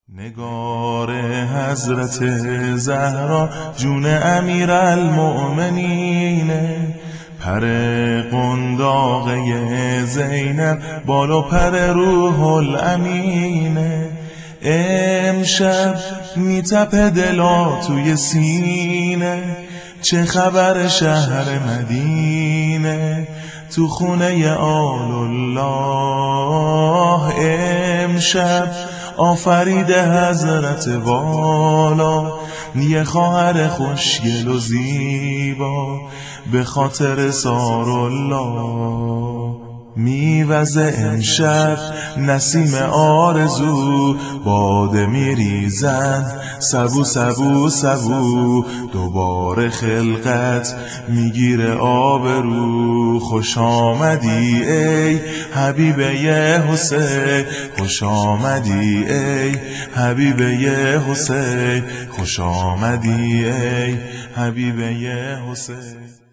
نگار حضرت زهرا جون امیرالمؤمنین، پر قنداقه زینب بال و پر روح الامین. امشب میتپه دلا توی سینه، چه خبر شهر مدینه تو خونه آل الله. امشب آفریده حضرت والا، یه خواهر خوشگل و زیبا به خاطر سار الله. میوزه امشب نسیم آرزو، باده میریزد سبو سبو سبو. دوباره خلقت میگیره آبرو. خوش آمدی ای حبیبه حسین، خوش آمدی ای حبیبه حسین، خوش آمدی ای حبیبه حسین.